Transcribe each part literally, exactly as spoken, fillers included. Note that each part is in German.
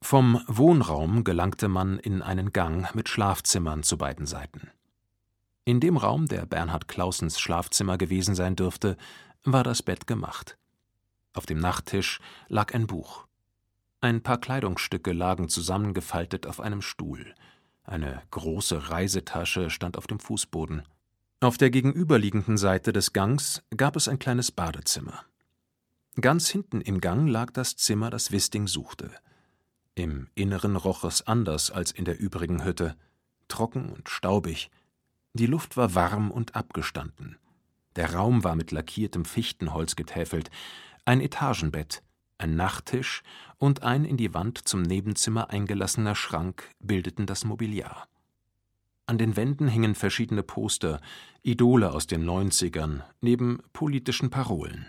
Vom Wohnraum gelangte man in einen Gang mit Schlafzimmern zu beiden Seiten. In dem Raum, der Bernhard Clausens Schlafzimmer gewesen sein dürfte, war das Bett gemacht. Auf dem Nachttisch lag ein Buch. Ein paar Kleidungsstücke lagen zusammengefaltet auf einem Stuhl. Eine große Reisetasche stand auf dem Fußboden. Auf der gegenüberliegenden Seite des Gangs gab es ein kleines Badezimmer. Ganz hinten im Gang lag das Zimmer, das Wisting suchte. Im Inneren roch es anders als in der übrigen Hütte, trocken und staubig. Die Luft war warm und abgestanden. Der Raum war mit lackiertem Fichtenholz getäfelt. Ein Etagenbett, ein Nachttisch und ein in die Wand zum Nebenzimmer eingelassener Schrank bildeten das Mobiliar. An den Wänden hingen verschiedene Poster, Idole aus den Neunzigern, neben politischen Parolen.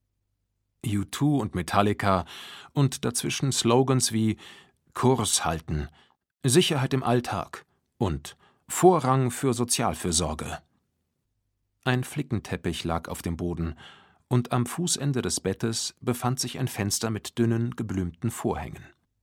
U zwei und Metallica und dazwischen Slogans wie »Kurs halten«, »Sicherheit im Alltag« und »Vorrang für Sozialfürsorge«. Ein Flickenteppich lag auf dem Boden, und am Fußende des Bettes befand sich ein Fenster mit dünnen, geblümten Vorhängen.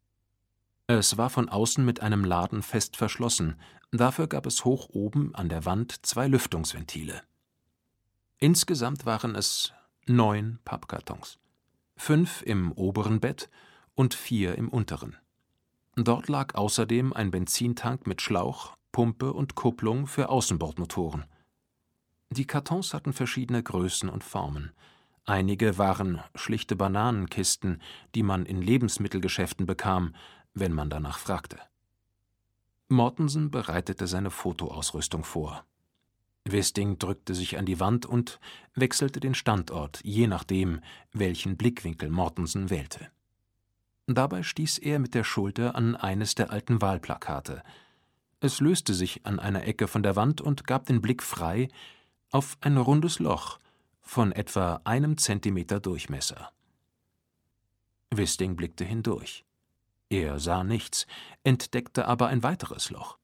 Es war von außen mit einem Laden fest verschlossen, dafür gab es hoch oben an der Wand zwei Lüftungsventile. Insgesamt waren es neun Pappkartons, fünf im oberen Bett und vier im unteren. Dort lag außerdem ein Benzintank mit Schlauch, Pumpe und Kupplung für Außenbordmotoren. Die Kartons hatten verschiedene Größen und Formen. Einige waren schlichte Bananenkisten, die man in Lebensmittelgeschäften bekam, wenn man danach fragte. Mortensen bereitete seine Fotoausrüstung vor. Wisting drückte sich an die Wand und wechselte den Standort, je nachdem, welchen Blickwinkel Mortensen wählte. Dabei stieß er mit der Schulter an eines der alten Wahlplakate. Es löste sich an einer Ecke von der Wand und gab den Blick frei auf ein rundes Loch von etwa einem Zentimeter Durchmesser. Wisting blickte hindurch. Er sah nichts, entdeckte aber ein weiteres Loch.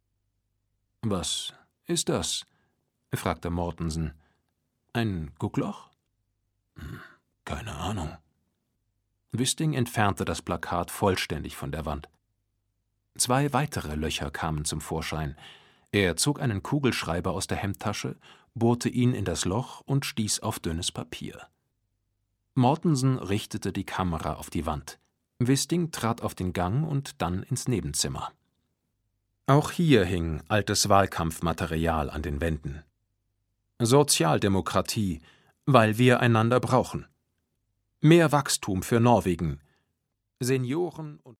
»Was ist das?« fragte Mortensen. »Ein Guckloch?« »Hm, keine Ahnung.« Wisting entfernte das Plakat vollständig von der Wand. Zwei weitere Löcher kamen zum Vorschein. Er zog einen Kugelschreiber aus der Hemdtasche, bohrte ihn in das Loch und stieß auf dünnes Papier. Mortensen richtete die Kamera auf die Wand. Wisting trat auf den Gang und dann ins Nebenzimmer. Auch hier hing altes Wahlkampfmaterial an den Wänden. »Sozialdemokratie, weil wir einander brauchen. Mehr Wachstum für Norwegen. Senioren und